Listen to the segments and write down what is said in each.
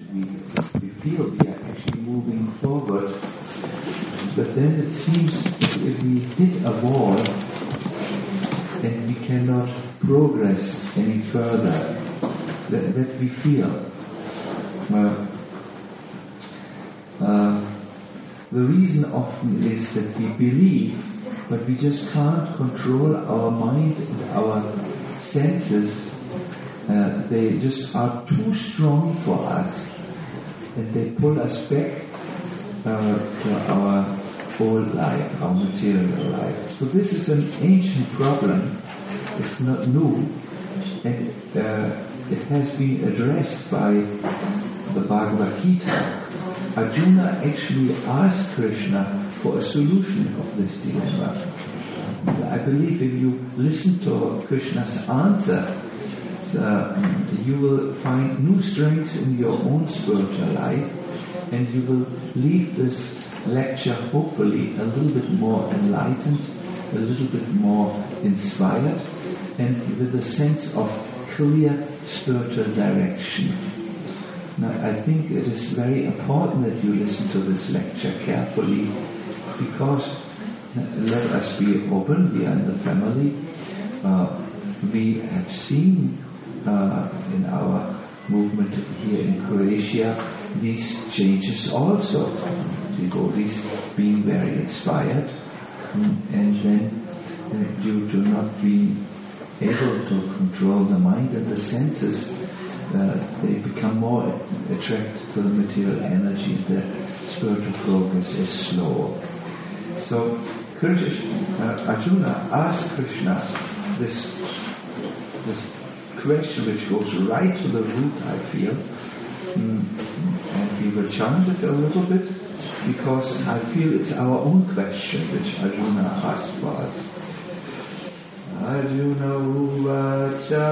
we feel we are actually moving forward. But then it seems if we hit a wall and we cannot progress any further, that we feel. The reason often is that we believe, but we just can't control our mind and our senses. They just are too strong for us, and they pull us back to our old life, our material life. So this is an ancient problem. It's not new, and it has been addressed by the Bhagavad Gita. Arjuna actually asked Krishna for a solution of this dilemma. I believe if you listen to Krishna's answer, you will find new strengths in your own spiritual life, and you will leave this lecture hopefully a little bit more enlightened, a little bit more inspired, and with a sense of clear spiritual direction. Now, I think it is very important that you listen to this lecture carefully, because let us be open, we are in the family. We have seen in our movement here in Croatia these changes also. Devotees being very inspired, and then due to not being able to control the mind and the senses, they become more attracted to the material energy. The spiritual progress is slow. So Arjuna asked Krishna this question which goes right to the root, I feel, and we will chant it a little bit, because I feel it's our own question which Arjuna asked for us. Arjuna uvacha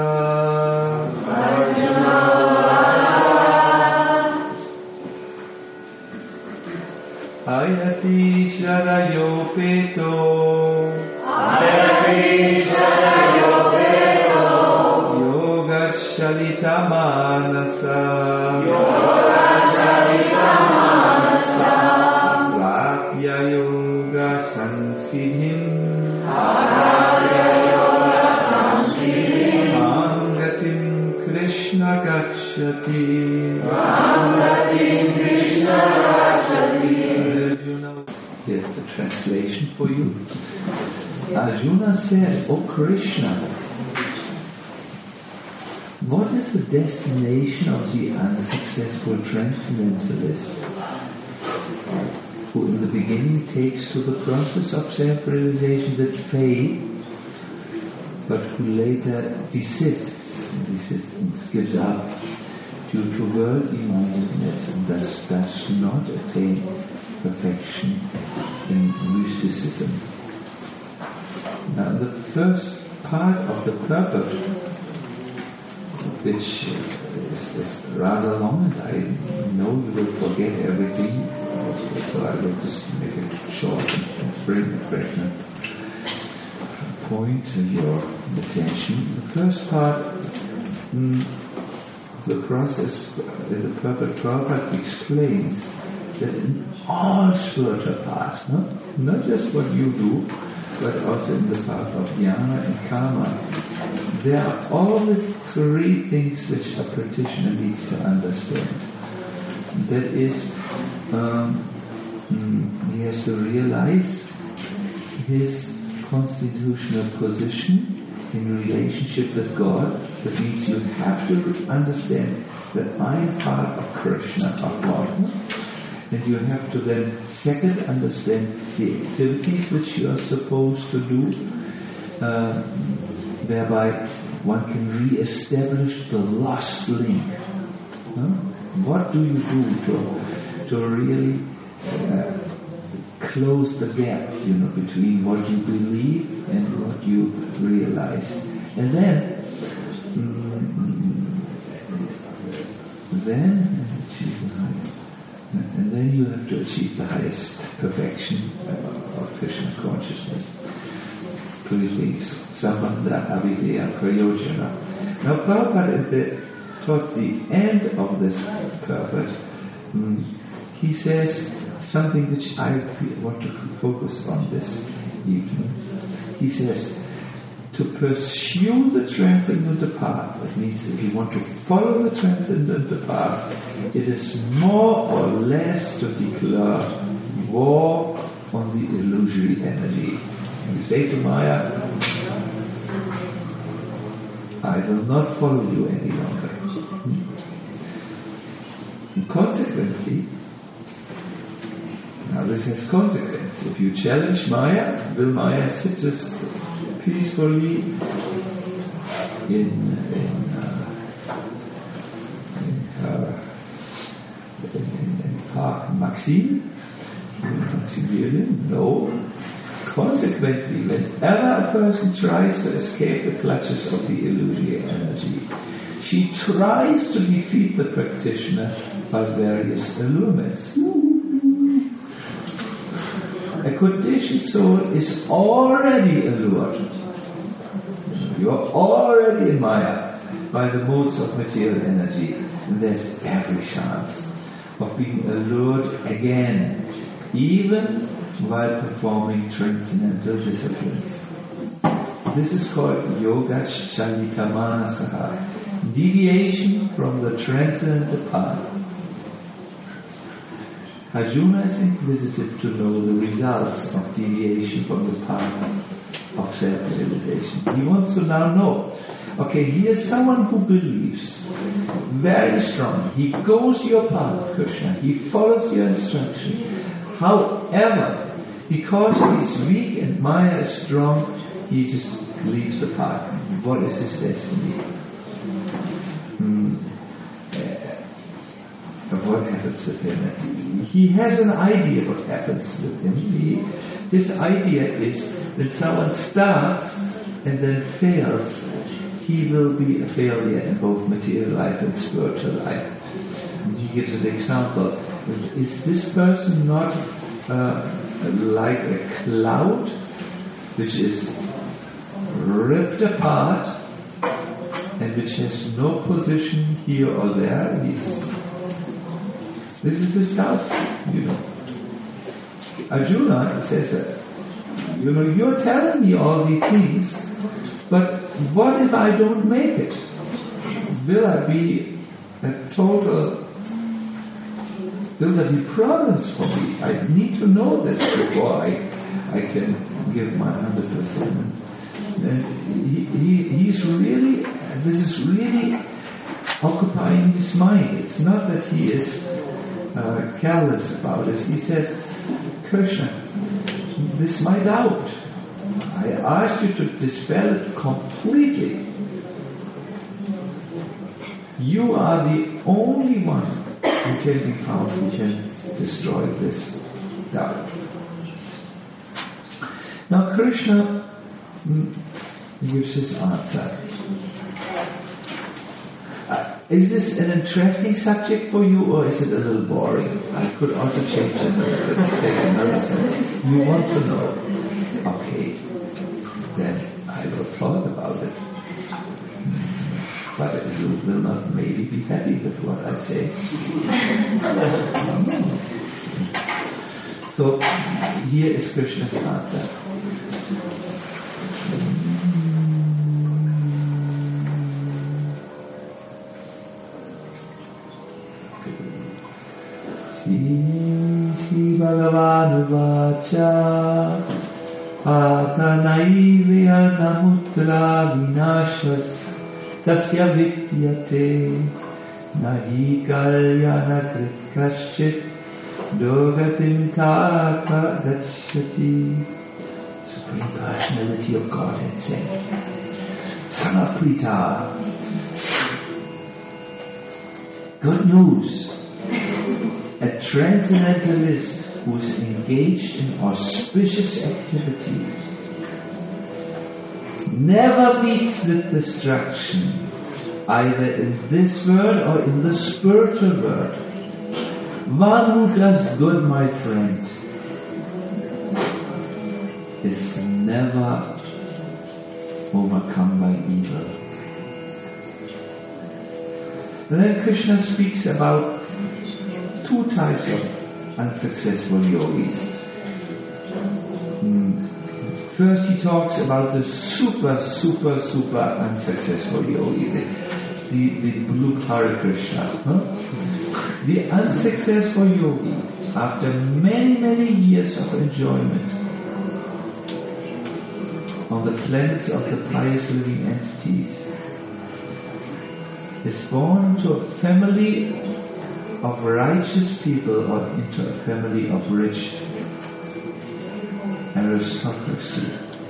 Ayati sharayo peto Yoga shalita manasa Rakya yoga sansidhim Angatim Krishna gacchati. Arjuna, here's the translation for you. Arjuna said, "O Krishna, what is the destination of the unsuccessful transcendentalist, who in the beginning takes to the process of self-realization with faith, but who later desists, gives up due to worldly mindedness, and thus does not attain perfection in mysticism?" Now the first part of the purport, which is rather long, and I know you will forget everything, so I will just make it short and bring it back and point to your attention. The first part, the process, the purport explains that in all spiritual paths, not just what you do, but also in the path of jnana and karma, there are all the three things which a practitioner needs to understand. That is, he has to realize his constitutional position in relationship with God. That means you have to understand that I am part of Krishna, of God. And you have to then second understand the activities which you are supposed to do, whereby one can re-establish the lost link. What do you do to really close the gap, between what you believe and what you realize? And then you have to achieve the highest perfection of Krishna consciousness. Three things: Sambandha, Avidya, Prayojana. Now Prabhupada at the towards the end of this purport, he says something which I want to focus on this evening. He says, to pursue the transcendental path, that means if you want to follow the transcendental path, it is more or less to declare war on the illusory energy. You say to Maya, I will not follow you any longer. And consequently, now this has consequence. If you challenge Maya, will Maya sit just peacefully in Park Maximilian? No. Consequently, whenever a person tries to escape the clutches of the illusory energy, she tries to defeat the practitioner by various allurements. A conditioned soul is already allured. You are already in Maya by the modes of material energy, and there's every chance of being allured again, even while performing transcendental disciplines. This is called Yoga Chalitamanasaha, deviation from the transcendental path. Arjuna is inquisitive to know the results of deviation from the path of self-realization. He wants to now know, okay, here's someone who believes very strong. He goes your path, Krishna. He follows your instruction. However, because he is weak and Maya is strong, he just leaves the path. What is his destiny? What happens with him? He has an idea what happens with him. His idea is that someone starts and then fails, he will be a failure in both material life and spiritual life. And he gives an example. Is this person not like a cloud which is ripped apart and which has no position here or there? This is his doubt, Arjuna says, you're telling me all these things, but what if I don't make it? Will there be problems for me? I need to know this before I can give my 100%. And this is really occupying his mind. It's not that he is careless about it. He says, Krishna, this is my doubt. I ask you to dispel it completely. You are the only one who can be found who can destroy this doubt. Now Krishna gives his answer. Is this an interesting subject for you, or is it a little boring? I could also change it and take another subject. You want to know? Okay, then I will talk about it. But you will not maybe be happy with what I say. So here is Krishna's answer. Shri Bhagavan Vacha Atanaiva Namutra Vinashas Tasya Vidyate Nahi Kalyana Kaschit Dogatim Taka Gacchati. Supreme Personality of Godhead said, Son of Pritha, good news. A transcendentalist who is engaged in auspicious activities never meets with destruction, either in this world or in the spiritual world. One who does good, my friend, is never overcome by evil. And then Krishna speaks about two types of unsuccessful yogis. First he talks about the super unsuccessful yogi, the blue Hare Krishna. The unsuccessful yogi, after many years of enjoyment on the planets of the pious living entities, is born into a family of righteous people or into a family of rich aristocracy.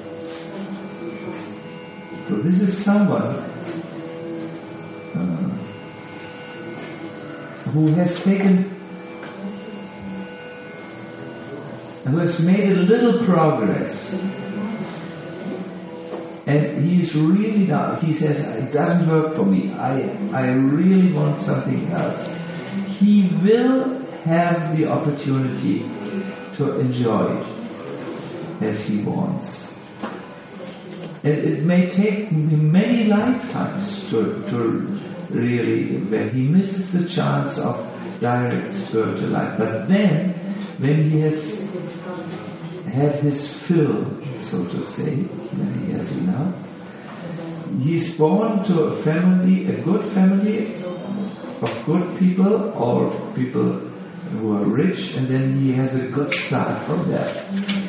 So this is someone who has made a little progress, and he's really not. He says, it doesn't work for me. I really want something else. He will have the opportunity to enjoy as he wants. And it may take many lifetimes to really, where he misses the chance of direct spiritual life. But then, when he has had his fill, so to say, when he has enough, he's born to a family, a good family of good people or people who are rich, and then he has a good start from there.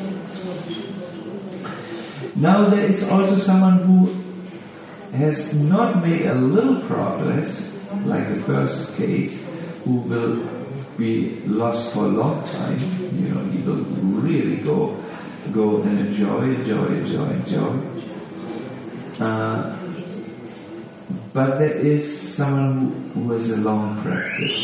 Now there is also someone who has not made a little progress, like the first case, who will be lost for a long time. He will really go and enjoy. But there is someone who has a long practice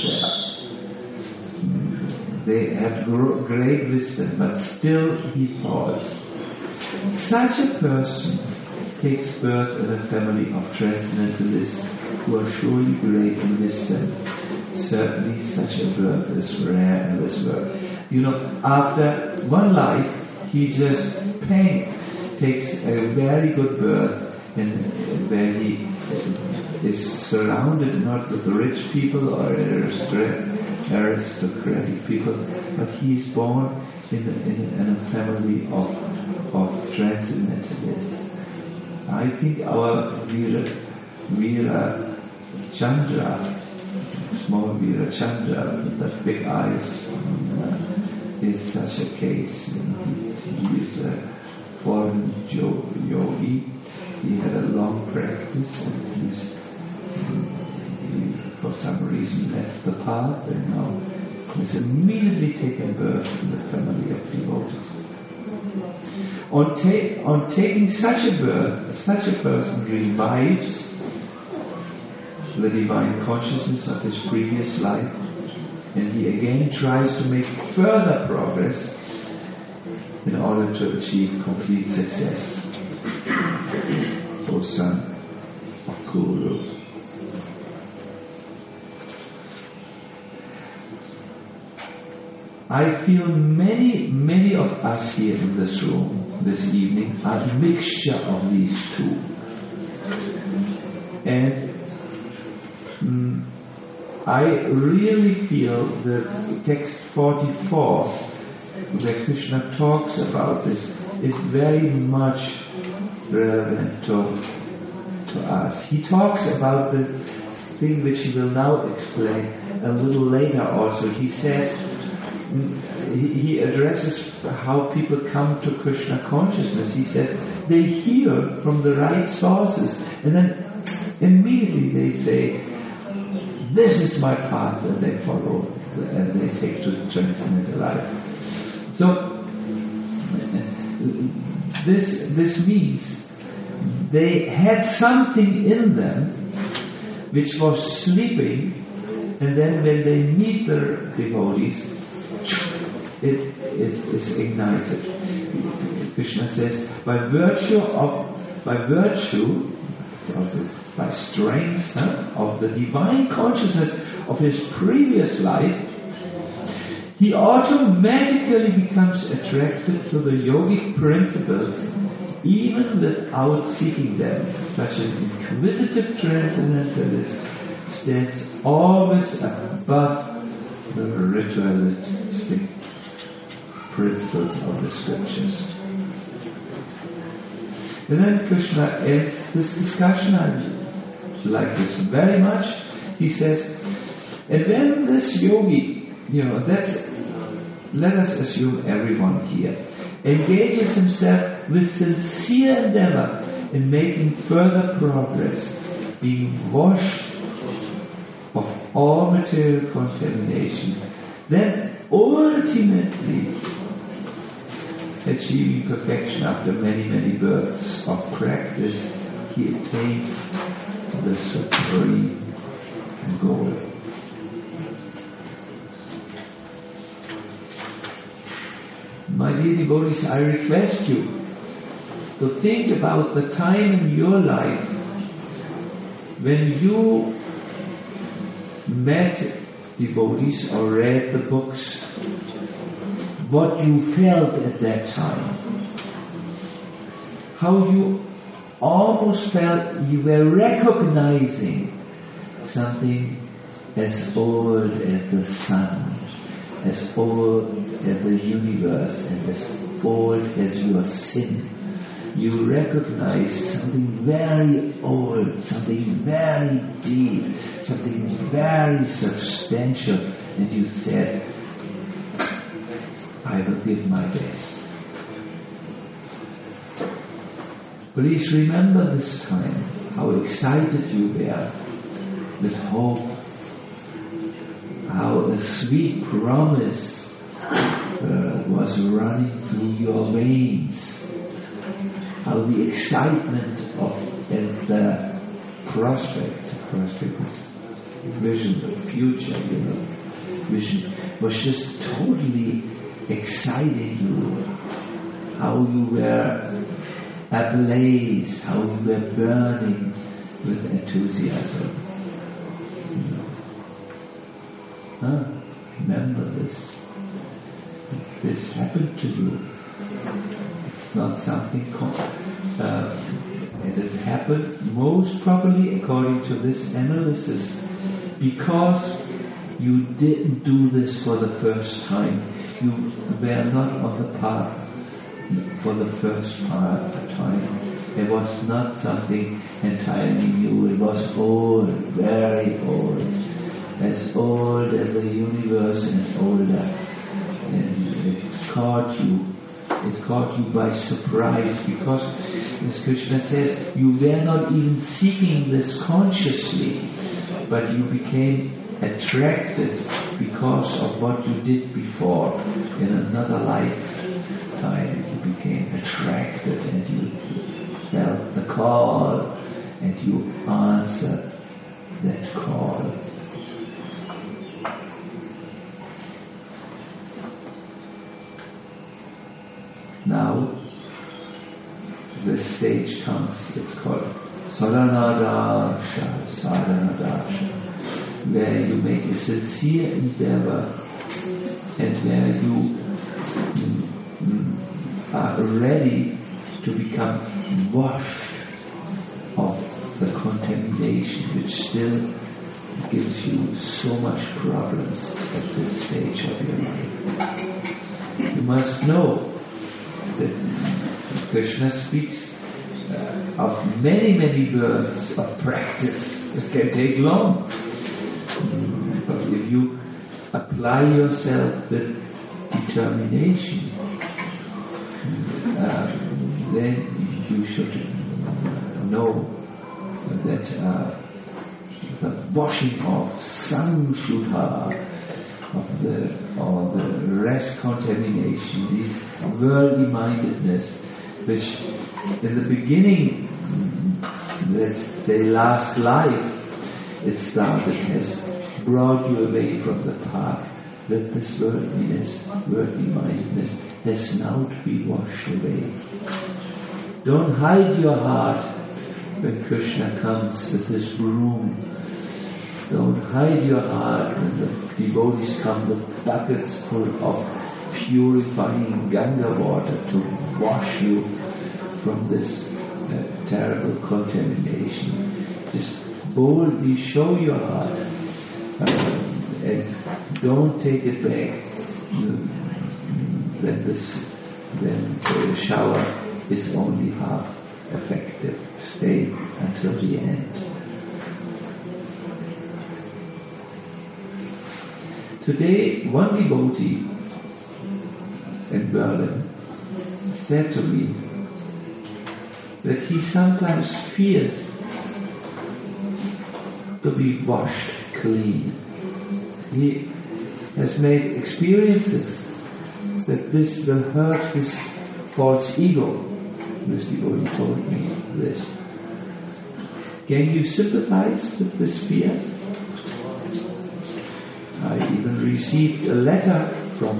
there. They have great wisdom, but still he falls. Such a person takes birth in a family of transcendentalists who are surely great in wisdom. Certainly such a birth is rare in this world. After one life, he just takes a very good birth, and where he is surrounded not with rich people or aristocratic people, but he is born in a family of transcendentalists. I think our Veera Chandra, small Veera Chandra with the big eyes, is such a case. He is a foreign yogi. He had a long practice, and he for some reason left the path, and now has immediately taken birth in the family of devotees. On taking such a birth, such a person revives the divine consciousness of his previous life, and he again tries to make further progress in order to achieve complete success. O son of Kuru. I feel many of us here in this room this evening are a mixture of these two. And I really feel that text 44, where Krishna talks about this, is very much relevant to us. He talks about the thing which he will now explain a little later also. He says, he addresses how people come to Krishna consciousness. He says they hear from the right sources, and then immediately they say, this is my path, and they follow, and they take to transcendental life. So this means they had something in them which was sleeping, and then when they meet their devotees, it is ignited. Krishna says, by strength of the divine consciousness of his previous life, he automatically becomes attracted to the yogic principles even without seeking them. Such an inquisitive transcendentalist stands always above the ritualistic principles of the scriptures. And then Krishna ends this discussion. I like this very much. He says, and when this yogi, let us assume everyone here, engages himself with sincere endeavor in making further progress, being washed of all material contamination, then ultimately achieving perfection after many, many births of practice, he attains the supreme goal. My dear devotees, I request you to think about the time in your life when you met devotees or read the books, what you felt at that time, how you almost felt you were recognizing something as old as the sun, as old as the universe, and as old as your sin. You recognized something very old, something very deep, something very substantial, and you said, I will give my best. Please remember this time, how excited you were with hope, how a sweet promise was running through your veins, how the excitement and the prospect is vision, the future, vision was just totally exciting you, how you were ablaze, how you were burning with enthusiasm. Remember this. This happened to you. It's not something and it happened most probably, according to this analysis, because you didn't do this for the first time. You were not on the path for the first time. It was not something entirely new. It was old, very old, as old as the universe and older. And it caught you by surprise, because, as Krishna says, you were not even seeking this consciously, but you became attracted because of what you did before in another lifetime. You became attracted and you felt the call and you answered that call. Now the stage comes, it's called Sadhanadarsha, where you make a sincere endeavor and where you are ready to become washed of the contamination which still gives you so much problems at this stage of your life. You must know that Krishna speaks of many, many births of practice. It can take long. But if you apply yourself with determination, then you should know that the washing off samshuddha of the rest contamination, this worldly mindedness, which in the beginning, let's say last life, it started, has brought you away from the path, that this worldly mindedness has now to be washed away. Don't hide your heart when Krishna comes with his broom. Don't hide your heart when the devotees come with buckets full of purifying Ganga water to wash you from this terrible contamination. Just boldly show your heart and don't take it back. Then the shower is only half effective. Stay until the end. Today, one devotee in Berlin said to me that he sometimes fears to be washed clean. He has made experiences that this will hurt his false ego. This devotee told me this. Can you sympathize with this fear? I even received a letter from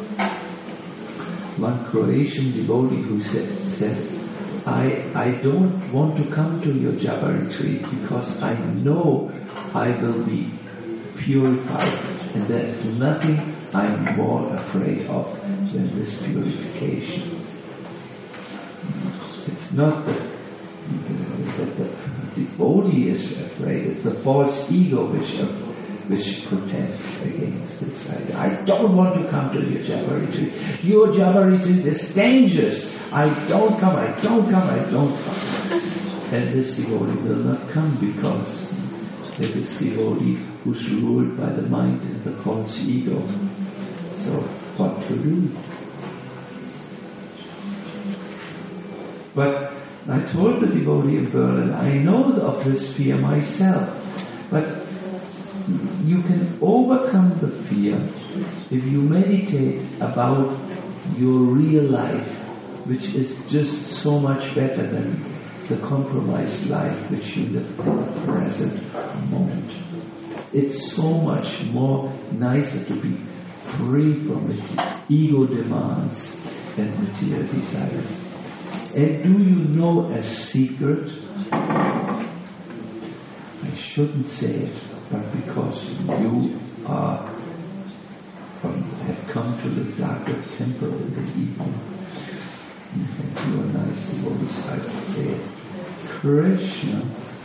one Croatian devotee who said, I don't want to come to your Japa retreat because I know I will be purified, and there's nothing I'm more afraid of than this purification. It's not that the devotee is afraid, it's the false ego which protests against this. I don't want to come to your Japa retreat. Your Japa retreat is dangerous. I don't come. And this devotee will not come because it is devotee who's ruled by the mind and the false ego. So what to do? But I told the devotee in Berlin, I know of this fear myself, but you can overcome the fear if you meditate about your real life, which is just so much better than the compromised life which you live in the present moment. It's so much more nicer to be free from ego demands and material desires. And do you know a secret? I shouldn't say it, but because you have come to the Zagreb temple in the evening, and you are nice devotees, I would say it. Krishna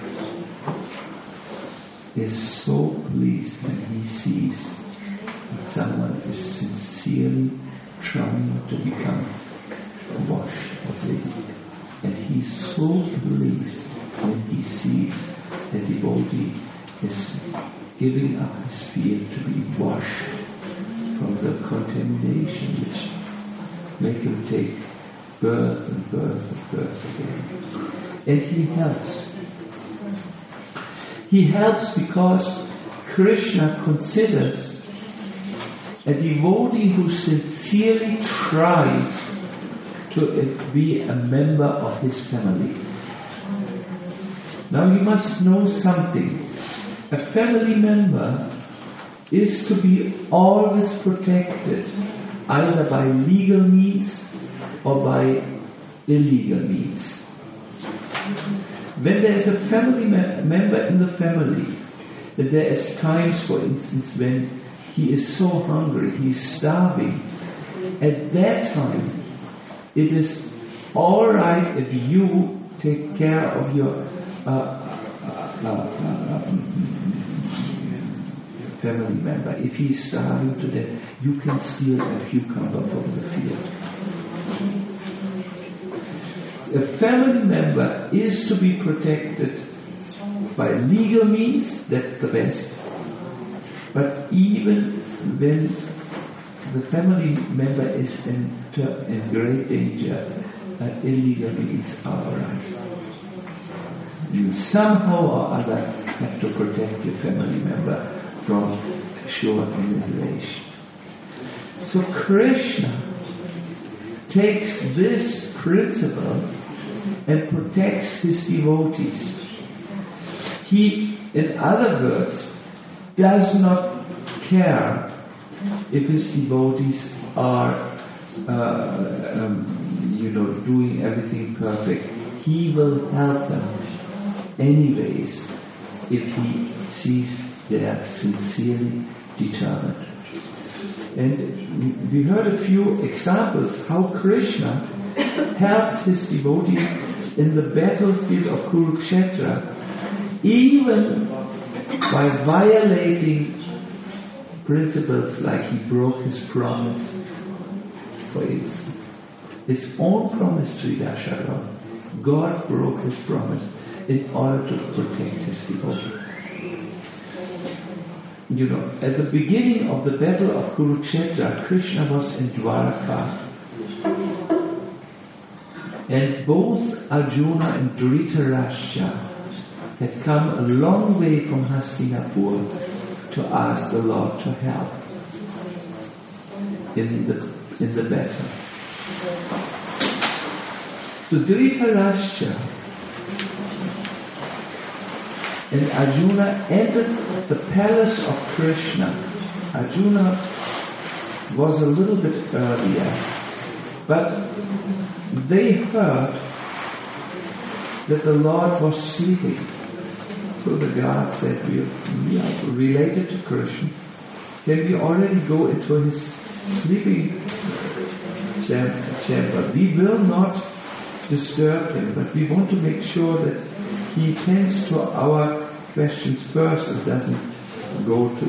is so pleased when he sees that someone is sincerely trying to become washed of living. And he's so pleased when he sees a devotee is giving up his fear to be washed from the contamination which make him take birth and birth and birth again. And he helps. He helps because Krishna considers a devotee who sincerely tries to be a member of his family. Now you must know something. A family member is to be always protected, either by legal means or by illegal means. When there is a family member in the family, there is times, for instance, when he is so hungry, he is starving. At that time, it is all right if you take care of your family member. If he is starving to death, you can steal a cucumber from the field. A family member is to be protected by legal means, that's the best. But even when the family member is in great danger, illegal means are alright. You somehow or other have to protect your family member from sure annihilation. So Krishna takes this principle and protects his devotees. He, in other words, does not care if his devotees are doing everything perfect. He will help them anyways if he sees they are sincerely determined. And we heard a few examples how Krishna helped his devotee in the battlefield of Kurukshetra even by violating principles like he broke his promise, for instance. His own promise to Yashodhara. God broke his promise in order to protect his devotee. You know, at the beginning of the battle of Kurukshetra, Krishna was in Dwaraka. And both Arjuna and Dhritarashtra had come a long way from Hastinapur to ask the Lord to help in the battle. So Dhritarashtra and Arjuna entered the palace of Krishna. Arjuna was a little bit earlier, but they heard that the Lord was sleeping. So the guard said, we are related to Krishna. Can we already go into his sleeping chamber? We will not disturb him, but we want to make sure that he tends to our questions first and doesn't go to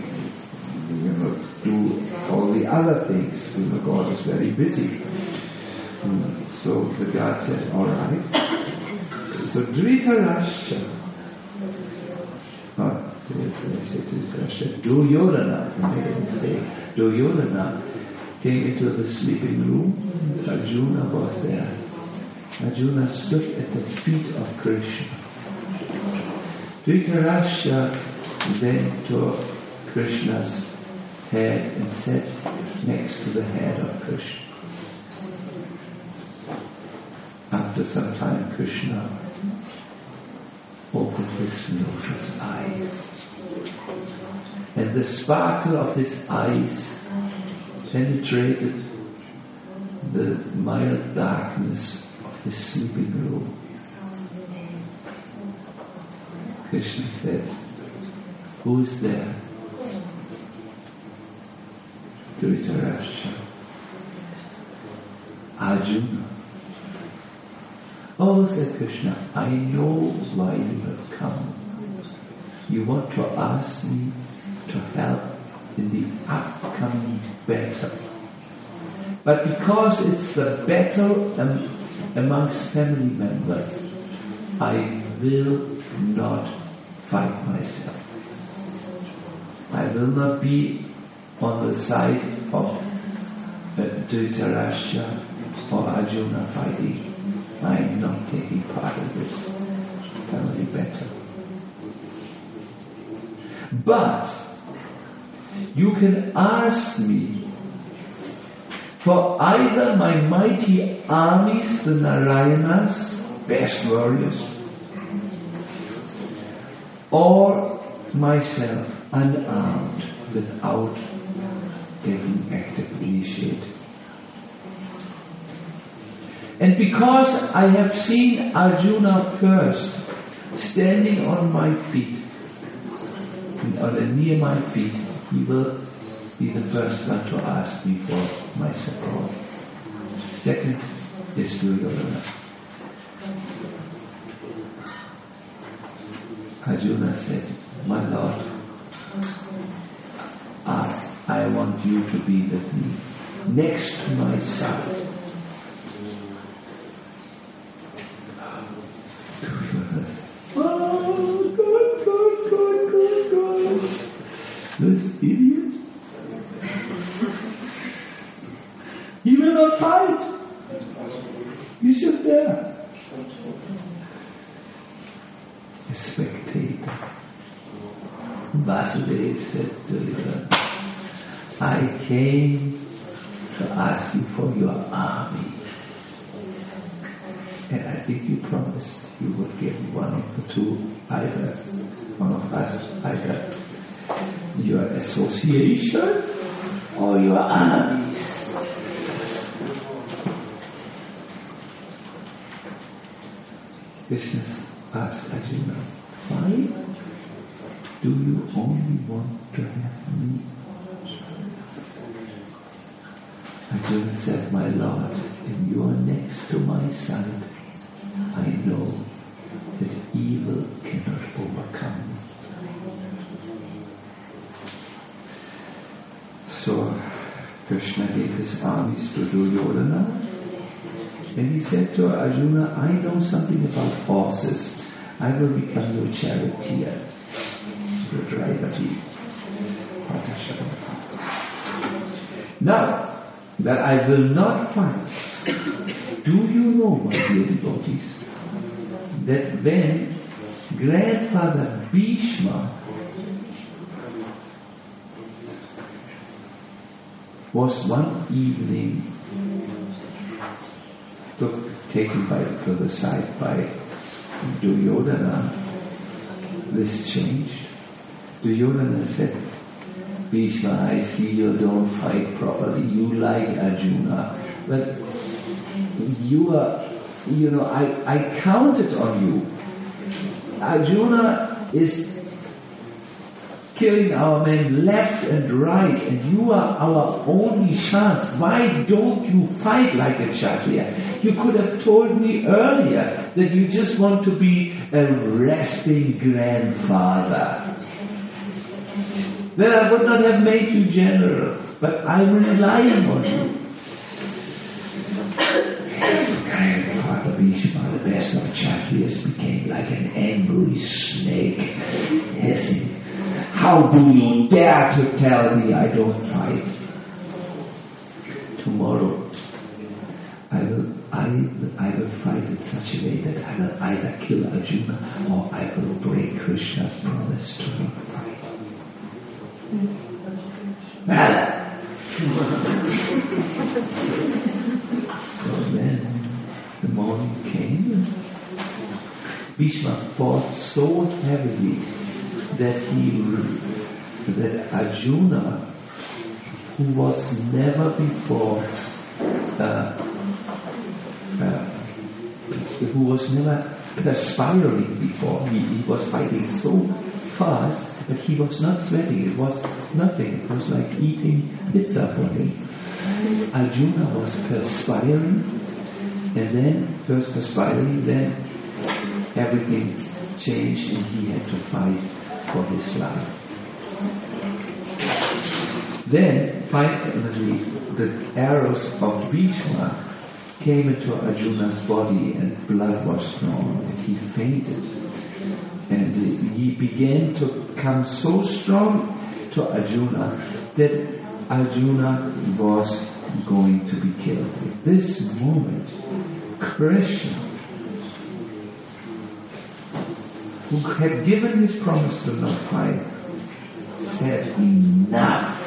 do all the other things. God is very busy. So the guard said, all right. So Dhritarashtra, Duryodhana came into the sleeping room. Arjuna was there. Arjuna stood at the feet of Krishna. Dhritarashtra went to Krishna's head and sat next to the head of Krishna. After some time, Krishna opened his lotus eyes. And the sparkle of his eyes penetrated the mild darkness of his sleeping room. Krishna said, who is there? Dhritarashtra. Arjuna. Oh, said Krishna, I know why you have come. You want to ask me to help in the upcoming battle. But because it's the battle amongst family members, I will not fight myself. I will not be on the side of Dhritarashtra or Arjuna fighting. I am not taking part in this family battle. But you can ask me for either my mighty armies, the Narayanas, best warriors, or myself, unarmed, without getting active initiative. And because I have seen Arjuna first, standing on my feet, or near my feet, he will be the first one to ask me for my support. Second is Duryodhana. Arjuna said, my Lord, I want you to be with me, next to my side. Oh, God. This idiot. He will not fight. He's just there. A spectator. Vasudeva said to Duryodhana, I came to ask you for your army. And I think you promised you would give one of the two, either one of us, either your association or your armies. Krishna asked Arjuna, why do you only want to have me? Arjuna said, my Lord, if you are next to my side, I know that evil cannot overcome. So Krishna gave his armies to Duryodhana, and he said to Arjuna, I know something about horses. I will become your charioteer, your driver. Now, that I will not fight, do you know, my dear devotees, that when grandfather Bhishma was one evening taken to the side by Duryodhana, this changed. Duryodhana said, Bhishma, I see you don't fight properly. You like Arjuna, but I counted on you. Arjuna is killing our men left and right, and you are our only chance. Why don't you fight like a Kshatriya? You could have told me earlier that you just want to be a resting grandfather. Then I would not have made you general, but I'm relying on you. Grandfather Bhishma, the best of Kshatriyas, became like an angry snake, hissing. How do you dare to tell me I don't fight? Tomorrow, I will fight in such a way that I will either kill Arjuna or I will break Krishna's promise to not fight. So then the morning came. Bhishma fought so heavily that Arjuna, who was never before, who was never perspiring before, he was fighting so fast that he was not sweating. It was nothing. It was like eating pizza for him. Arjuna was perspiring, and then first perspiring, then everything changed, and he had to fight for his life. Then finally the arrows of Bhishma came into Arjuna's body, and blood was drawn, and he fainted. And he began to come so strong to Arjuna that Arjuna was going to be killed. At this moment, Krishna, who had given his promise to not fight, said, enough.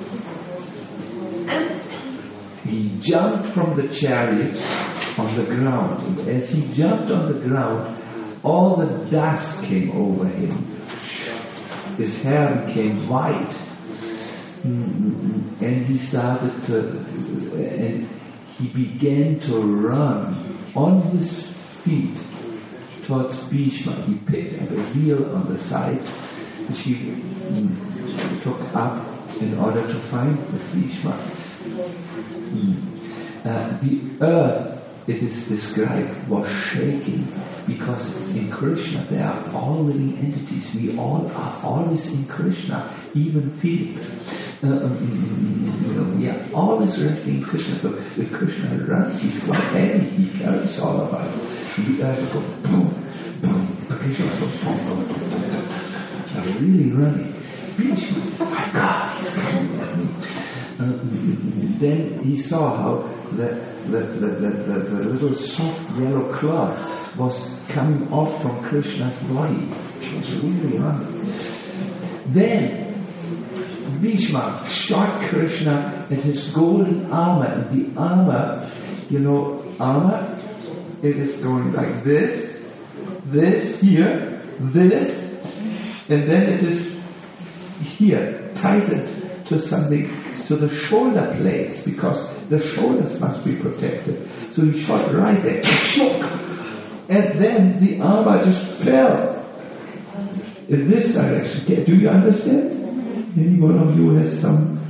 He jumped from the chariot on the ground, and as he jumped on the ground, all the dust came over him. His hair became white, and he began to run on his feet towards Bhishma. He picked up a wheel on the side, which he took up in order to find the Bhishma. The earth, it is described, was shaking, because in Krishna there are all living entities. We all are always in Krishna, even feet. We are always resting in Krishna. So if Krishna runs, he's quite heavy. He carries all of us. The earth goes boom, boom. Krishna goes boom, boom, boom. I'm really running. Bhishma said, oh my God, he's coming at me. Then he saw how the little soft yellow cloth was coming off from Krishna's body, which was really running. Then Bhishma shot Krishna at his golden armor, and the armor, armor, it is going like this, here, this, and then it is here, tightened to something, to the shoulder blades, because the shoulders must be protected. So he shot right there, and then the armor just fell in this direction. Do you understand? Any one of you has some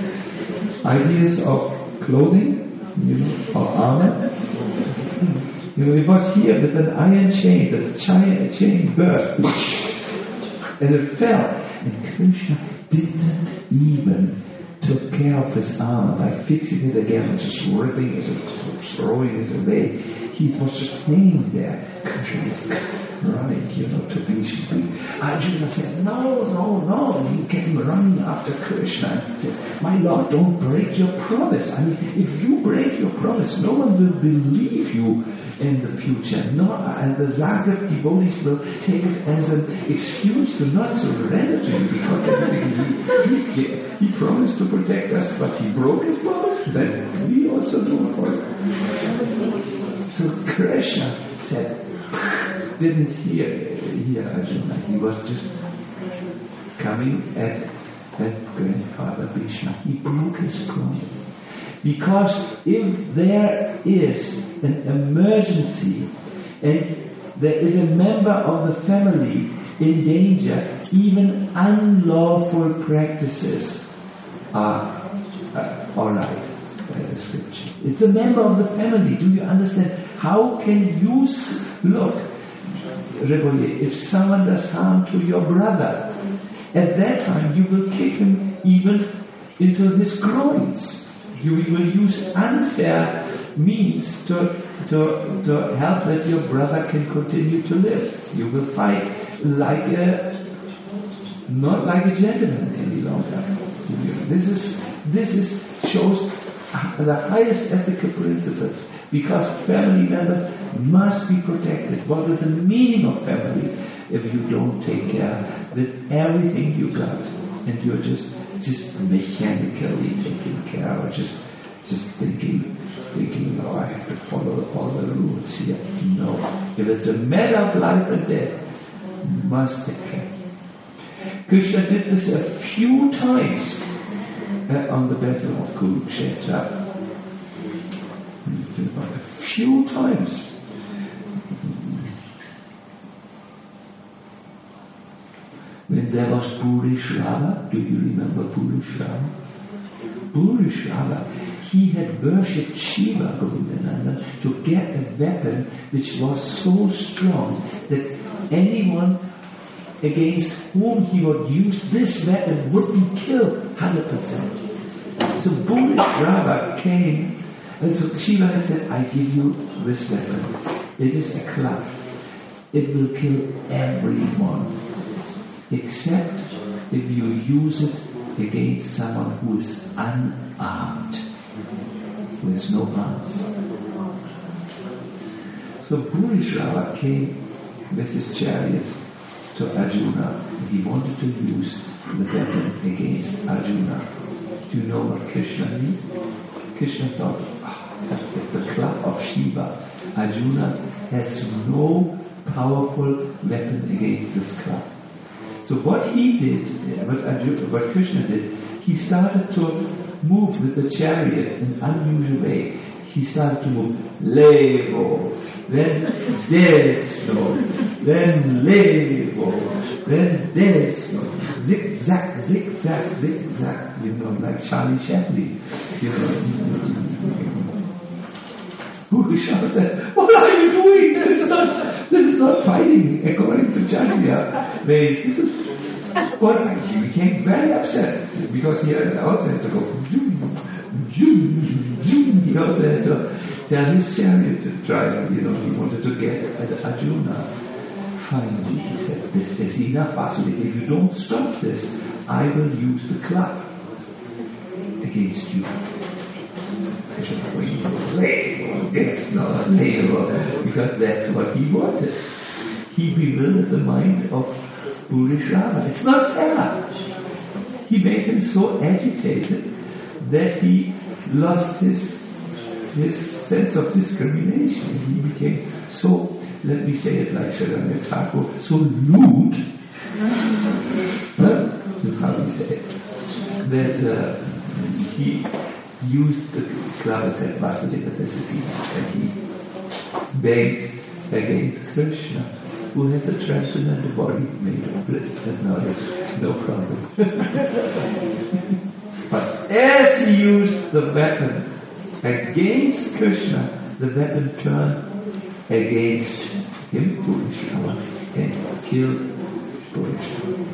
ideas of clothing, or armor? It was here with an iron chain, the chain burst, and it fell. And Krishna didn't even took care of his armor by fixing it again and just ripping it and throwing it away. He was just hanging there. Krishna was running, to Bhishma. Arjuna said, no. He came running after Krishna and said, my Lord, don't break your promise. If you break your promise, no one will believe you in the future. And the Zagreb devotees will take it as an excuse to not surrender to you because he promised to protect us, but he broke his promise. Then we also do it for him. So Krishna didn't hear Arjuna. He was just coming at grandfather Bhishma. He broke his promise. Because if there is an emergency and there is a member of the family in danger, even unlawful practices are alright by the scripture. It's a member of the family. Do you understand? How can you look, Rebbe, if someone does harm to your brother, at that time you will kick him even into his groins. You will use unfair means to help that your brother can continue to live. You will fight not like a gentleman any longer. This shows the highest ethical principles, because family members must be protected. What is the meaning of family if you don't take care with everything you got and you're just mechanically taking care, or just thinking, oh, I have to follow all the rules here. No. If it's a matter of life and death, you must take care. Krishna did this a few times on the battle of Kurukshetra. A few times. When there was Purishrava, do you remember Purishrava? Purishrava, he had worshipped Shiva, Govindana, to get a weapon which was so strong that anyone against whom he would use this weapon would be killed 100%. So Purishrava came, and so Shiva had said, I give you this weapon. It is a club. It will kill everyone, except if you use it against someone who is unarmed, who has no arms. So Purishrava came with his chariot to Arjuna. He wanted to use the weapon against Arjuna. Do you know what Krishna means? Krishna thought, the club of Shiva. Arjuna has no powerful weapon against this club. So what he did, what Krishna did, he started to move with the chariot in an unusual way. He started to move levo, then desno, then levo, then desno, zigzag, zigzag, zigzag, like Charlie Chaplin, Purishrava said, what are you doing? This is not fighting according to Charya ways. This is what he became very upset because he also had to go he also had to tell his chariot to drive, he wanted to get at Arjuna. Finally he said, this is enough, Vasudeva. If you don't stop this, I will use the club against you. Because that's what he wanted. He bewildered the mind of Purishrava. It's not fair. He made him so agitated that he lost his sense of discrimination. He became so, let me say it like Chaitanya Thakur, so lewd, that's how we say it, that he used the club and said, Vasudeva, this is enough. And he begged against Krishna, who has a transcendental body made of bliss and knowledge, no problem. But as he used the weapon against Krishna, the weapon turned against him, Purusharama, and killed Purusharama.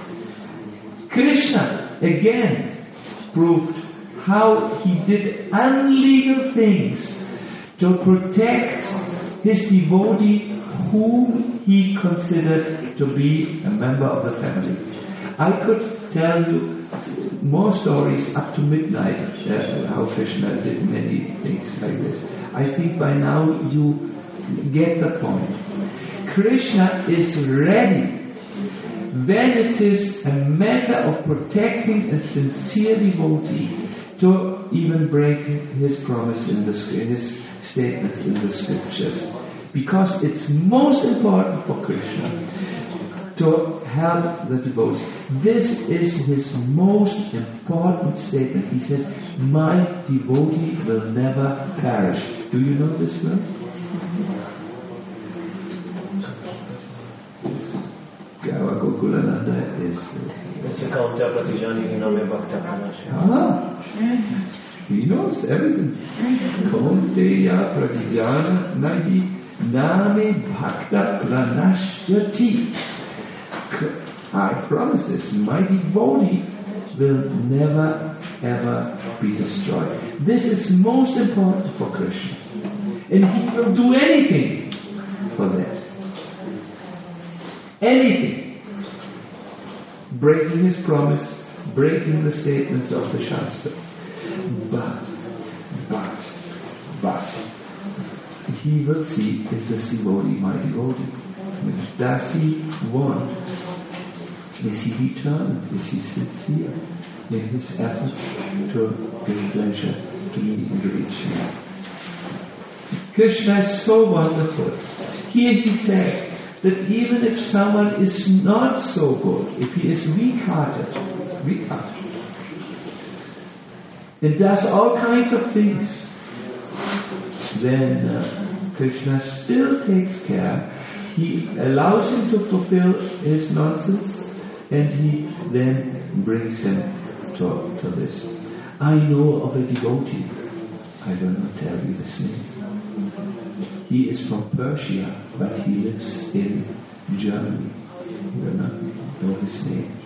Krishna again proved how he did unlegal things to protect his devotee whom he considered to be a member of the family. I could tell you more stories up to midnight how Krishna did many things like this. I think by now you get the point. Krishna is ready when it is a matter of protecting a sincere devotee to even break his promise in his statements in the scriptures. Because it's most important for Krishna to help the devotees. This is his most important statement. He said, my devotee will never perish. Do you know this verse? Our Gokulananda is... he knows everything. Kaunteya pratijana nahi name bhakta pranashyati. I promise this, my devotee will never ever be destroyed. This is most important for Krishna. And he will do anything for that. Anything. Breaking his promise, breaking the statements of the Shastras. But, he will see if this devotee, my devotee, does he want? Is he determined? Is he sincere in his efforts to give pleasure to me and to reach me? Krishna is so wonderful. Here he says that even if someone is not so good, if he is weak-hearted, and does all kinds of things, then Krishna still takes care. He allows him to fulfill his nonsense, and he then brings him to this. I know of a devotee. I will not tell you his name. He is from Persia, but he lives in Germany. You will not know his name.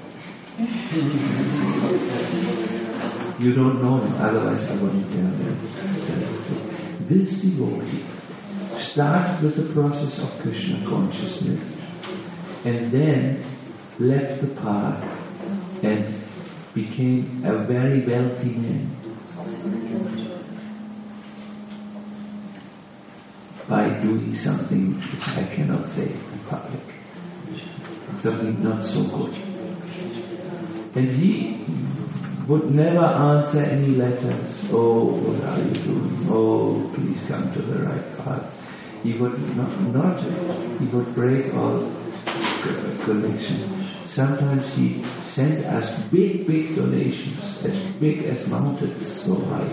You don't know him, otherwise I wouldn't tell you. This devotee started with the process of Krishna consciousness and then left the path and became a very wealthy man by doing something which I cannot say in public, something not so good. And he would never answer any letters. Oh, what are you doing? Oh, please come to the right path. He would not he would break all connections. Sometimes he sent us big donations, as big as mountains, so high.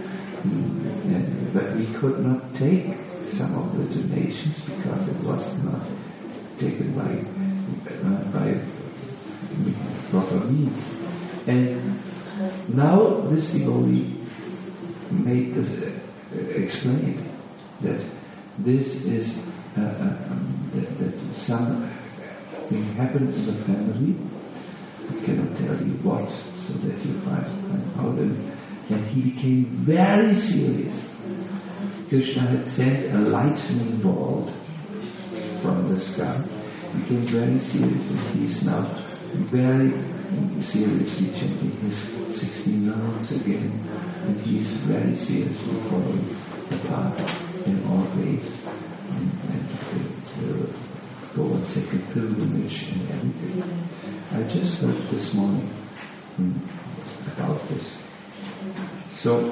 But we could not take some of the donations because it was not taken by proper means. And now this devotee made this explained that this is that something happened in the family. I cannot tell you what, so that you find out. And he became very serious. Krishna had sent a lightning bolt from the sky. He became very serious, and he is now very seriously chanting his 16 rounds again, and he is very seriously following the path in all ways, and will go on second pilgrimage and everything. I just heard this morning about this. So,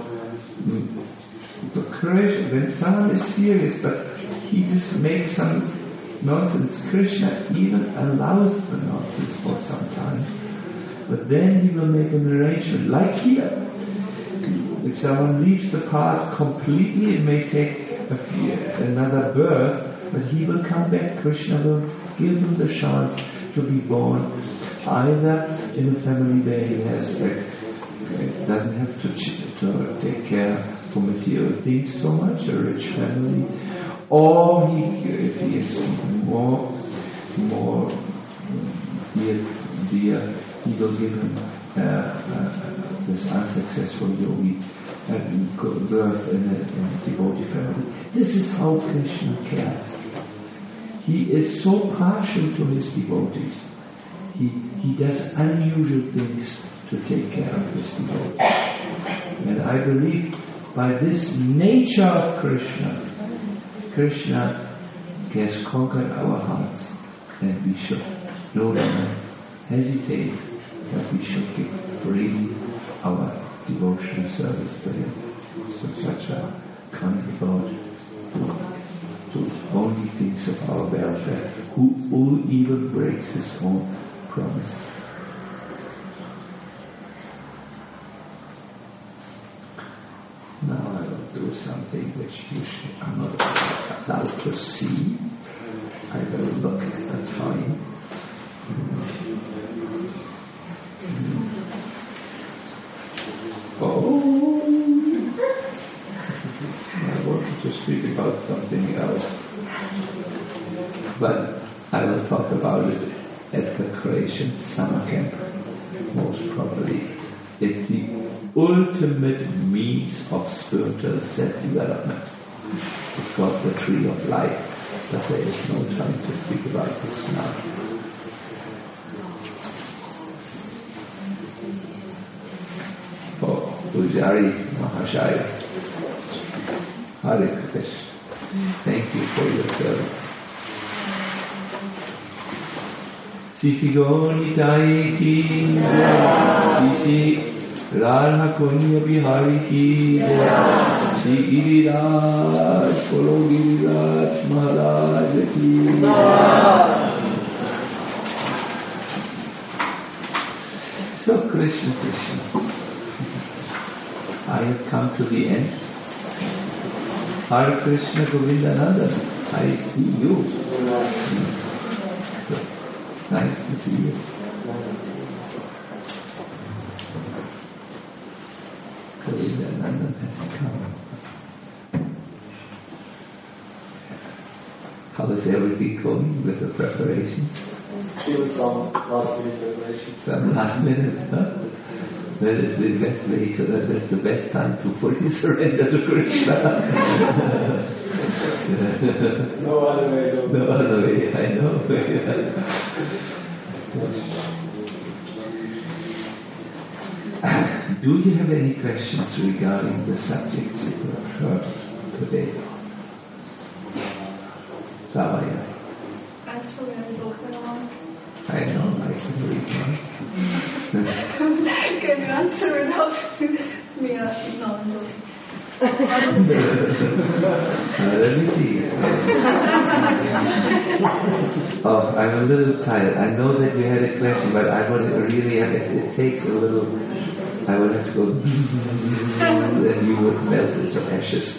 when someone is serious, but he just makes some nonsense, Krishna even allows the nonsense for some time. But then he will make an arrangement, like here. If someone leaves the path completely, it may take another birth, but he will come back. Krishna will give him the chance to be born either in a family where he doesn't have to take care for material things so much, a rich family, or if he is more dear, he will give him this unsuccessful yogi birth in a devotee family. This is how Krishna cares. He is so partial to his devotees. He does unusual things to take care of his devotees. And I believe by this nature of Krishna has conquered our hearts, and we should no longer hesitate, but we should give freely our devotional service to him. So such a kind God who only thinks of our welfare, who even breaks his own promise. Now I will do something which you are not allowed to see. I will look at the time. Oh, I wanted to speak about something else, but I will talk about it at the Croatian summer camp, most probably. It's the ultimate means of spiritual self-development. It's called the Tree of Life, but there is no time to speak about this now. Oh, Pujari Mahashaya, Hare Krishna, thank you for your service. Sisi Gonitai ki Sisi Radha Kunya Bihari ki Sri Giriraj Polo Giriraj Maharaj ki. So Krishna. I have come to the end. Hare Krishna Govinda Nanda, I see you. So, nice to see you. Govinda Nanda has come. How is everything going with the preparations? Still some last minute preparations. Some last minute, huh? That is the best way to, that's the best time to fully surrender to Krishna. No other way. No other way, I know. Do you have any questions regarding the subjects you have heard today? Savaya. Actually, I don't know. I know, I can read one. Can you answer without me? No. Let me see. Oh, I'm a little tired. I know that you had a question, but I would really have it takes a little. I would have to go and you would melt into ashes.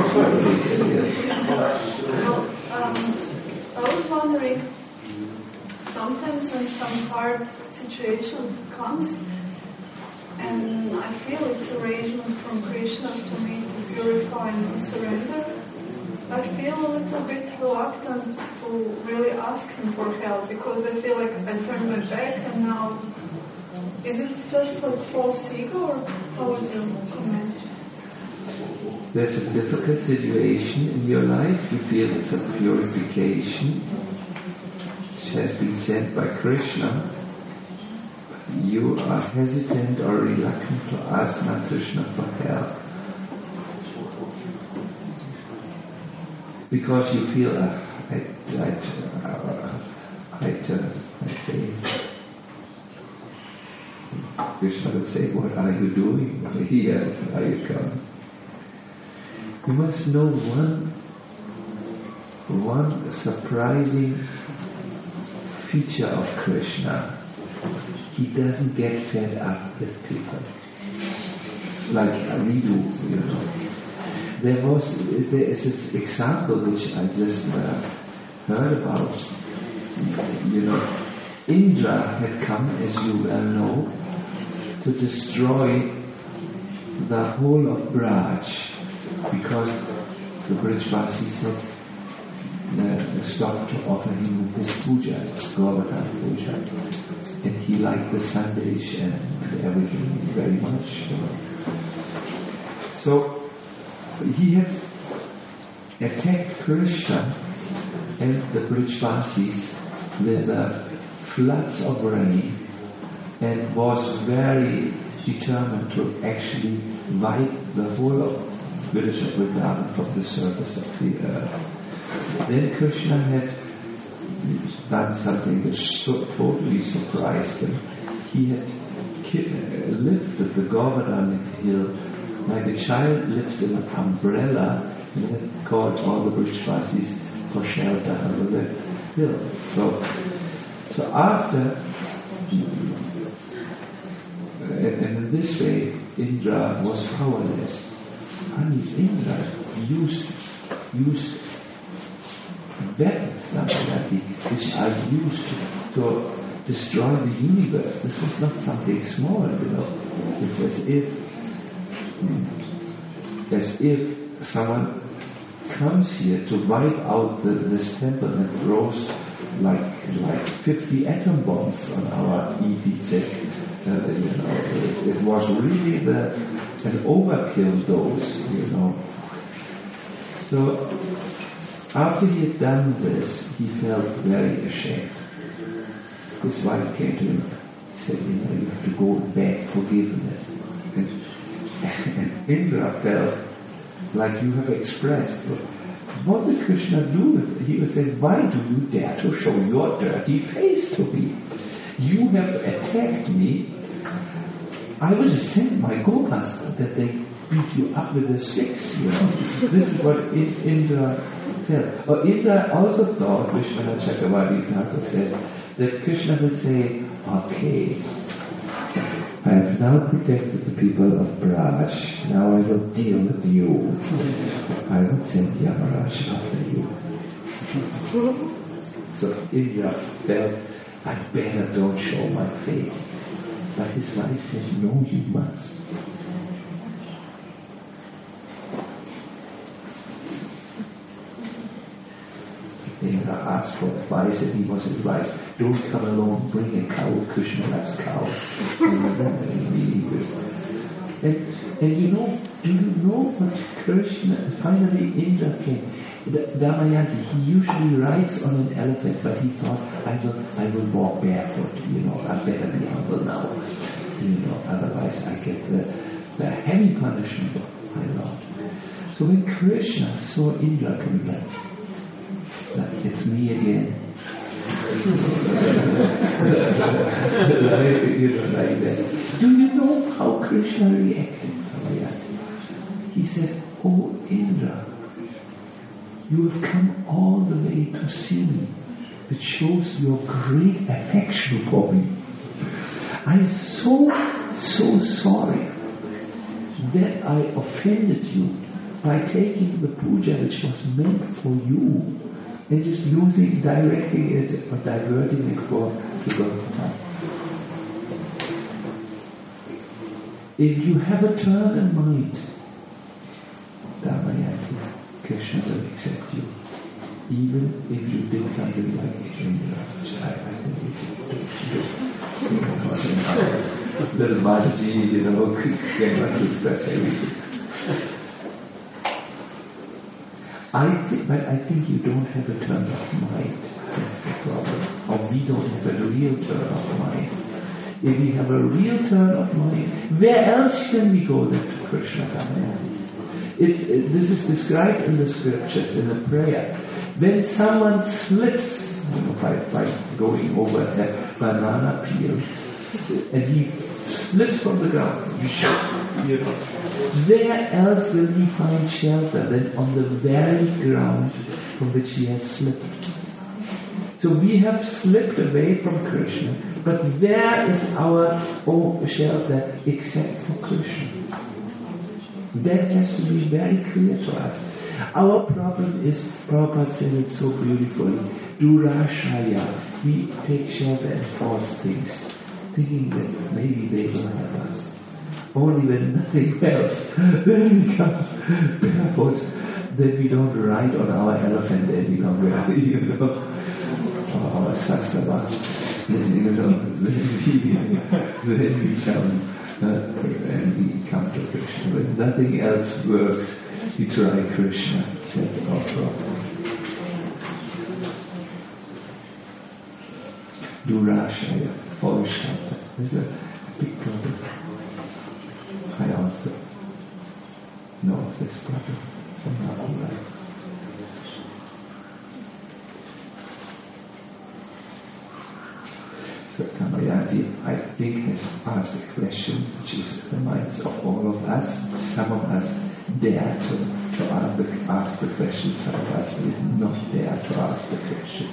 I was wondering, sometimes when some hard situation comes, and I feel it's arrangement from Krishna to me to purify and to surrender, I feel a little bit reluctant to really ask him for help, because I feel like I turned my back and now, is it just like false ego, or how would you comment? There's a difficult situation in your life, you feel it's a purification which has been sent by Krishna. You are hesitant or reluctant to ask Krishna for help because you feel Krishna will say, what are you doing here? Are you coming? You must know one surprising feature of Krishna. He doesn't get fed up with people like we do, you know. There is this example which I just heard about. You know, Indra had come, as you well know, to destroy the whole of Braj, because the Brajvasi said, stopped to offer him his puja, Govardhan puja. And he liked the sandesh and everything very much. So he had attacked Krishna and the Brijvasis with floods of rain and was very determined to actually wipe the whole of village of Vrindavan from the surface of the earth. Then Krishna had done something which so totally surprised him. He had lifted the Govardhan hill like a child lifts an umbrella, and had called all the Brijvasis for shelter under the hill. So after, and in this way, Indra was powerless. I mean, Indra used weapons which are used to destroy the universe. This was not something small, It's as if someone comes here to wipe out this temple and throws like 50 atom bombs on our EVZ. It was really an overkill dose, So after he had done this, he felt very ashamed. His wife came to him. He said, you have to go and beg forgiveness. And Indra felt like you have expressed. What did Krishna do? He would say, why do you dare to show your dirty face to me? You have attacked me. I will send my Gopas that they beat you up with a sticks. This is what Indra felt. Indra also thought, Vishwanath Chakravarti Thakur said, that Krishna would say, okay, I have now protected the people of Braj, now I will deal with you. I will send Yamaraj after you. So Indra felt, I better don't show my face. But his wife said, no, you must. Indra asked for advice and he was advised, don't come along, bring a cow, Krishna loves cows. And do you know what Krishna, finally Indra came. Damayanti, he usually rides on an elephant, but he thought, I will walk barefoot, I better be humble now. Otherwise I get the heavy punishment of my Lord. So when Krishna saw Indra coming back, it's me again. Like that. Do you know how Krishna reacted? He said, oh Indra, you have come all the way to see me. It shows your great affection for me. I am so sorry that I offended you by taking the puja which was meant for you and just directing it or diverting it for God. If you have a turn in mind, Damayanti, Krishna will accept you. Even if you did something like Indra, which I think you did. Little Mataji, came up with such everything. I think you don't have a turn of mind. That's the problem. Or we don't have a real turn of mind. If we have a real turn of mind, where else can we go than to Krishna Damayanti? This is described in the scriptures, in the prayer. When someone slips, by going over a banana peel, and he slips from the ground, where else will he find shelter than on the very ground from which he has slipped? So we have slipped away from Krishna, but where is our own shelter except for Krishna? That has to be very clear to us. Our problem is, Prabhupada said it so beautifully, Durashaya. We take shelter in false things, thinking that maybe they will help us. Only when nothing else, then we come barefoot, then we don't ride on our elephant anymore, or our sasava. Then we come and we come to Krishna. When nothing else works, we try Krishna. That's our problem. Durashaya, Volkschaft. There's a big problem. I also know of this problem from our own lives. So Kamayanti, I think, has asked a question which is in the minds of all of us. Some of us dare to ask the question, some of us did not dare to ask the question.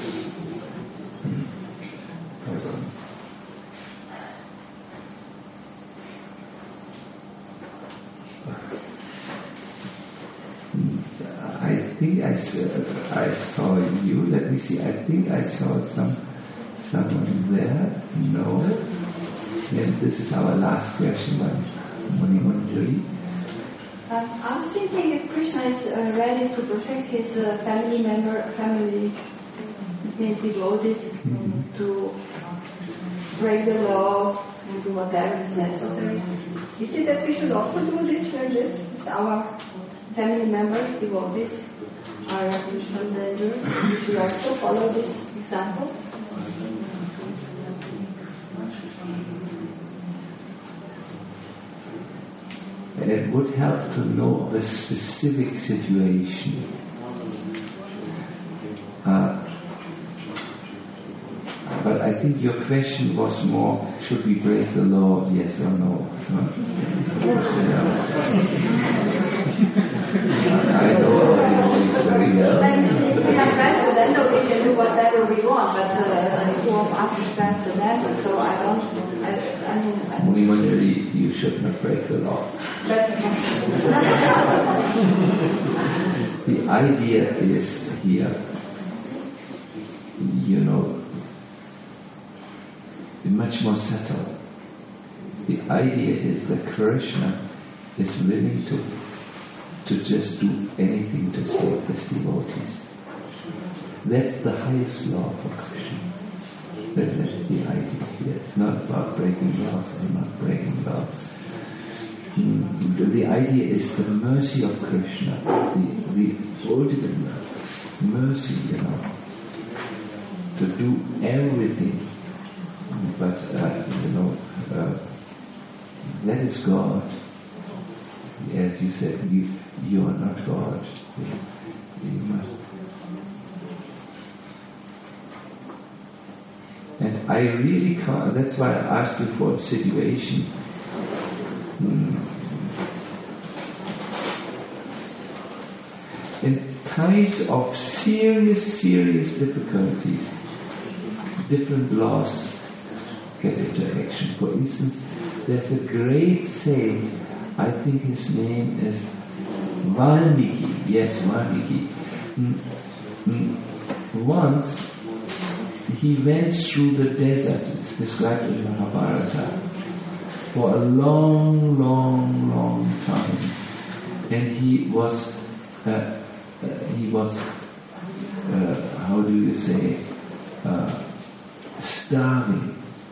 I think I saw you. Let me see. I think I saw someone there. No. And this is our last question by Muni Manjari. I was thinking if Krishna is ready to protect his family means devotees, to break the law and do whatever is necessary. Is it that we should also do this when our family members, devotees, are in some danger? We should also follow this example? And it would help to know the specific situation. But I think your question was more, should we break the law, yes or no? I know it's very well. We are transcendental, we can do whatever we want, but who of us is transcendental, so I don't... Muni Manjari, you should not break the law. The idea is here, much more subtle. The idea is that Krishna is willing to just do anything to save his devotees. That's the highest law for Krishna. That's the idea here. It's not about breaking laws or not breaking laws. The idea is the mercy of Krishna, the ultimate mercy, to do everything. But, that is God. As you said, you are not God. You must. And I really can't, that's why I asked you for a situation. In times of serious difficulties, different laws get into action. For instance, there's a great saint, I think his name is Valmiki. Yes, Valmiki. Once he went through the desert, it's described in Mahabharata, for a long time. And he was how do you say, starving.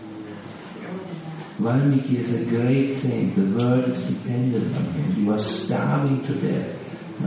Valmiki is a great saint. The world is dependent on him. He was starving to death.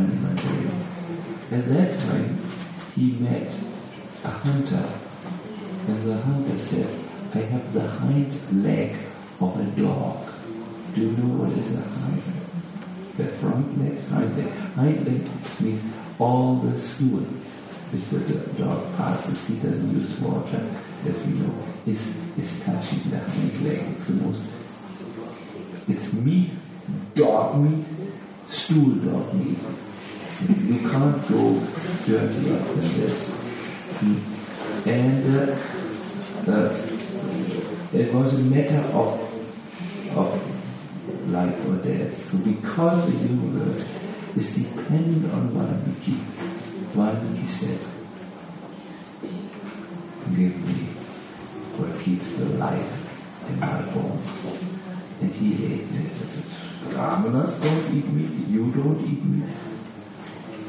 At that time, he met a hunter. And the hunter said, I have the hind leg of a dog. Do you know what is a hind leg? The front leg, hind leg. Hind leg means all the stool which the dog passes. He doesn't use water, as we know. Is touching the hind leg. It's the most. It's meat, dog meat, stool dog meat. You can't go dirtier than this. And it was a matter of life or death. So because the universe is dependent on Valmiki, Valmiki said, give me what keeps the life in my bones. And he ate it. Brahmanas don't eat meat, you don't eat meat.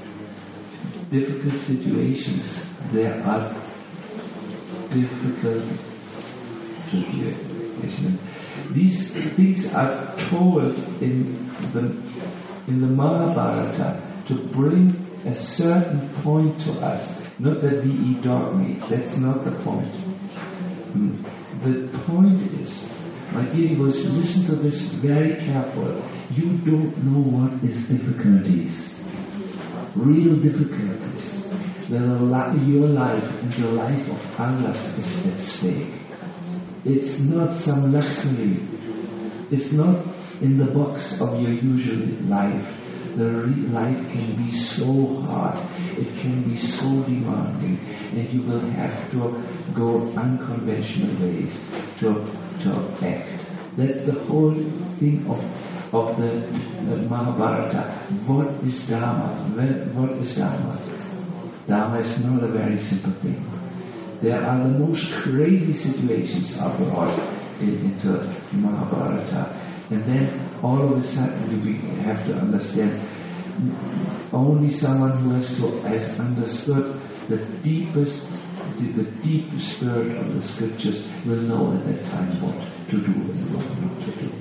difficult situations, there are difficult situations. These things are told in the Mahabharata to bring a certain point to us. Not that we eat dog meat, that's not the point. The point is, my dear devotees, listen to this very carefully. You don't know what is difficulties. Real difficulties. Your life and the life of others is at stake. It's not some luxury. It's not in the box of your usual life. The real life can be so hard. It can be so demanding. And you will have to go unconventional ways to act. That's the whole thing of the Mahabharata. What is Dharma? What is Dharma? Dharma is not a very simple thing. There are the most crazy situations are brought into Mahabharata. And then all of a sudden you have to understand, only someone who has understood the deep spirit of the scriptures will know at that time what to do and what not to do.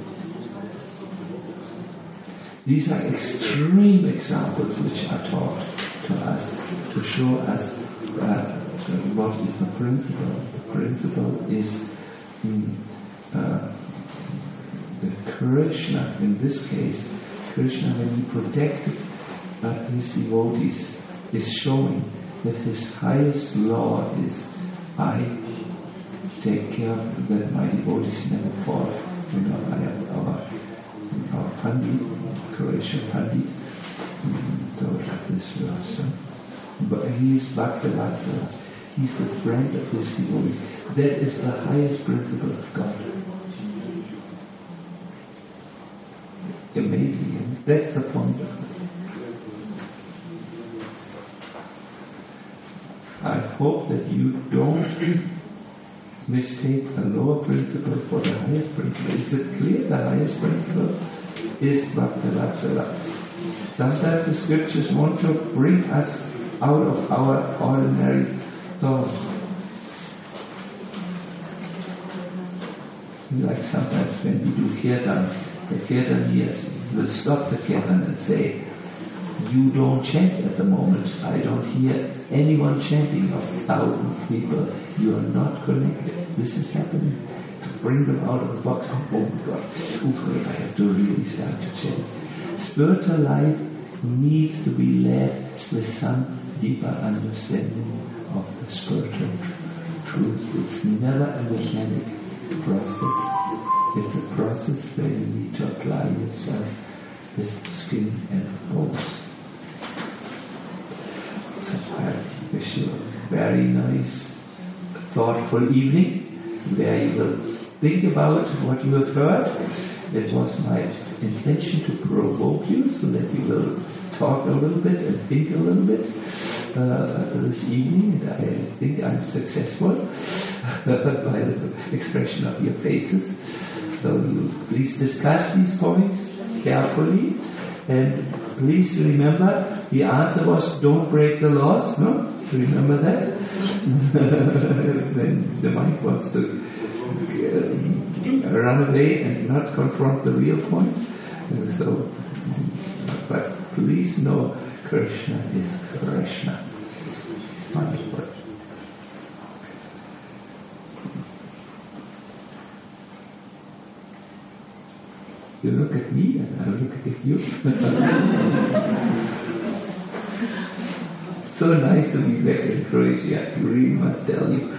These are extreme examples which are taught to us to show us what is the principle. The principle is the Krishna, in this case, Krishna, when he protected his devotees, is showing that his highest law is, I take care that my devotees never fall. You know, our Pandit, Croatian Pandit, told this verse. But he is Bhakta-Vatsala. He's the friend of his devotees. That is the highest principle of God. Amazing, and that's the point of this. I hope that you don't mistake a lower principle for the highest principle. Is it clear? The highest principle is Bhakta-Vatsala. Sometimes the scriptures want to bring us out of our ordinary thought. Like sometimes when we do kirtan, the kirtaniers will stop the kirtan and say, you don't chant at the moment. I don't hear anyone chanting of 1,000 people. You are not connected. This is happening. To bring them out of the box. Oh my God, I have to really start to chant. Spiritual life needs to be led with some deeper understanding of the spiritual truth. It's never a mechanic process. It's a process where you need to apply yourself with skin and bones. So I wish you a very nice, thoughtful evening where you will think about what you have heard. It was my intention to provoke you so that you will talk a little bit and think a little bit this evening. And I think I'm successful by the expression of your faces. So you please discuss these points carefully, and please remember the answer was don't break the laws, no? Remember that? When the mind wants to run away and not confront the real point. So, but please know Krishna is Krishna. It's wonderful. You look at me and I look at you. So nice to be back in Croatia, I really must tell you.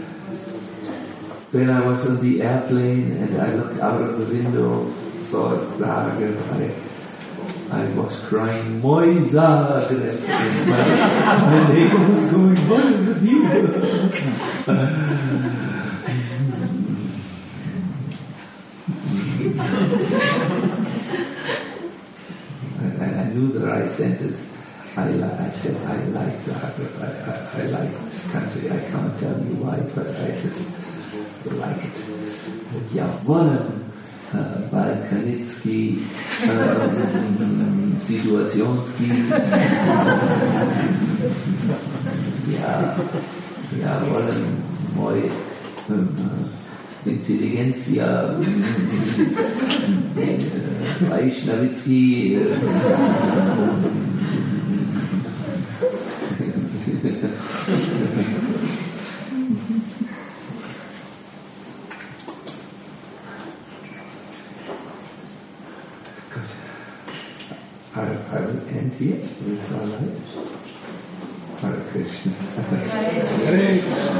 When I was on the airplane and I looked out of the window, saw Zagreb, I was crying, Moj Zagreb. My neighbor was going, what is with you? I knew the right sentence. I said, I like Zagreb. I like this country. I can't tell you why, but I just like it. Ja wollen Balkanitsky Situationsgier. Ja, wollen moi Intelligenzia, Vaishnavitsky, I will end here with our life. Hare Krishna.